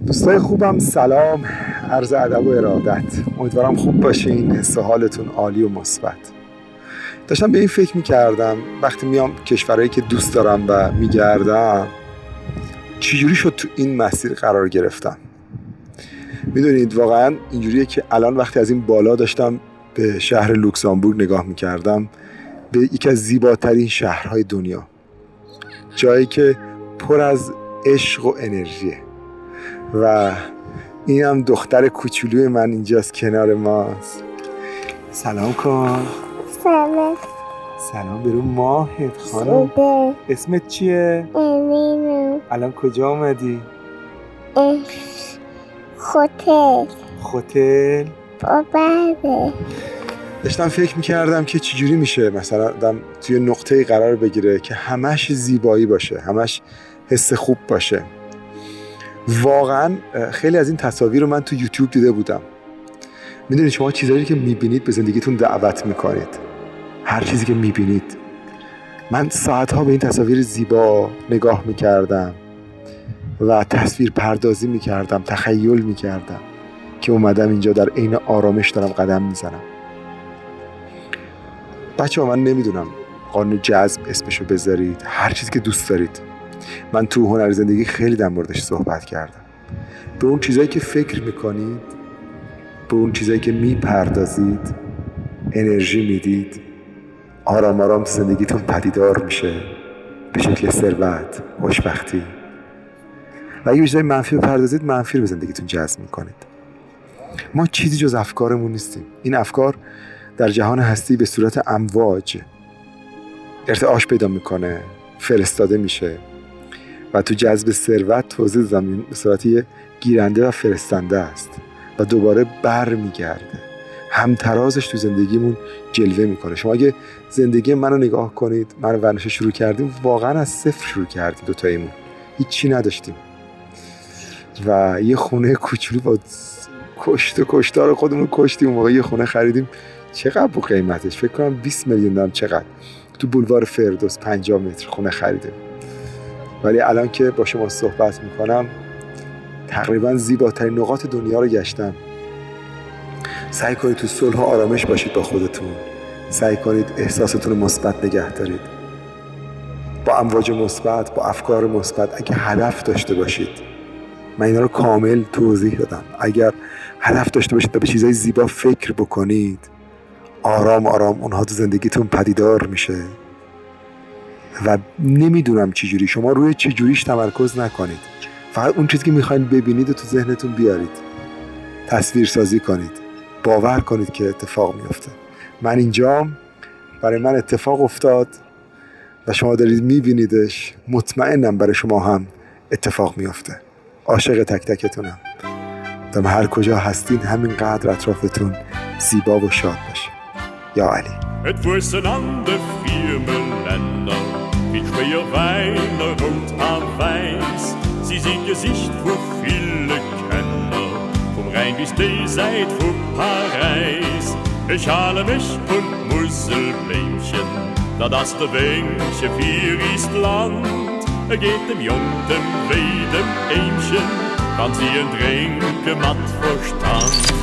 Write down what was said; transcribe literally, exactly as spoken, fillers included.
دوستای خوبم سلام، عرض ادب و ارادت. امیدوارم خوب باشین، حس و حالتون عالی و مثبت. داشتم به این فکر میکردم وقتی میام کشورهایی که دوست دارم و میگردم چجوری شد تو این مسیر قرار گرفتم. میدونید واقعا اینجوریه که الان وقتی از این بالا داشتم به شهر لوکزامبورگ نگاه میکردم، به یکی از زیباترین شهرهای دنیا، جایی که پر از عشق و انرژیه و این هم دختر کوچولوی من اینجاست کنار ماست. سلام کن. سلام. سلام برو ماهت خانم. سوده. اسمت چیه؟ امینو. الان کجا اومدی؟ خوتل. خوتل؟ بابده. داشتم فکر میکردم که چجوری میشه مثلا آدم توی نقطه‌ای قرار بگیره که همش زیبایی باشه، همش حس خوب باشه. واقعا خیلی از این تصاویر رو من تو یوتیوب دیده بودم. میدونید شما چیزایی که میبینید به زندگیتون دعوت میکنید. هر چیزی که میبینید. من ساعتها به این تصاویر زیبا نگاه میکردم و تصویر پردازی میکردم، تخیل میکردم که اومدم اینجا در عین آرامش دارم قدم میزنم. بچه ها من نمیدونم قانون جذب اسمشو بذارید، هر چیزی که دوست دارید. من تو هنر زندگی خیلی در موردش صحبت کردم. به اون چیزایی که فکر میکنید، به اون چیزایی که میپردازید، انرژی میدید، آرام آرام تو زندگیتون پدیدار میشه به شکل ثروت، خوشبختی. و اگه به چیزای منفی بپردازید، منفی رو به زندگیتون جذب میکنید. ما چیزی جز افکارمون نیستیم. این افکار در جهان هستی به صورت امواج ارتعاش پیدا میکنه، فرستاده میشه و تو جذب ثروت توزیع زمین به صورت یه گیرنده و فرستنده است و دوباره بر میگرده، همترازش تو زندگیمون جلوه میکنه. شما اگه زندگی منو نگاه کنید، من و ورنش شروع کردیم، واقعا از صفر شروع کردیم، دوتاییمون هیچی نداشتیم و یه خونه کوچولو با کشت و کشتار خودمون کشتیم. اون موقع یه خونه خریدیم، چقدر بود قیمتش؟ فکر کنم بیست میلیون دام. چقدر؟ تو بولوار فردوس پنجاه متر خونه خریدیم. ولی الان که با شما صحبت میکنم تقریبا زیباترین نقاط دنیا رو گشتم. سعی کنید تو صلح و آرامش باشید با خودتون. سعی کنید احساستون رو مثبت نگه دارید، با امواج مثبت، با افکار مثبت. اگه هدف داشته باشید، من اینا رو کامل توضیح دادم، اگر هدف داشته باشید و به چیزای زیبا فکر بکنید، آرام آرام اونها تو زندگیتون پدیدار میشه. و نمیدونم چجوری، شما روی چجوریش تمرکز نکنید، فقط اون چیزی که میخواین ببینید و تو ذهنتون بیارید، تصویر سازی کنید، باور کنید که اتفاق میفته. من اینجام، برای من اتفاق افتاد و شما دارید میبینیدش. مطمئنم برای شما هم اتفاق میفته. عاشق تک تکتونم. دم هر کجا هستین همینقدر اطرافتون زیبا و شاد باشه. یا علی. Het woestenande frieme Länder, wie schwer Weine rot am Weiß. Sie sind Gesicht für viele Kenner, vom Rhein bis die Seite von Paris. Ich halte mich und Muselmännchen, da das der Wünsche für ist Land. Er geht dem Jungen wie dem Ämchen, kann sie ein Trinken matt Verstand.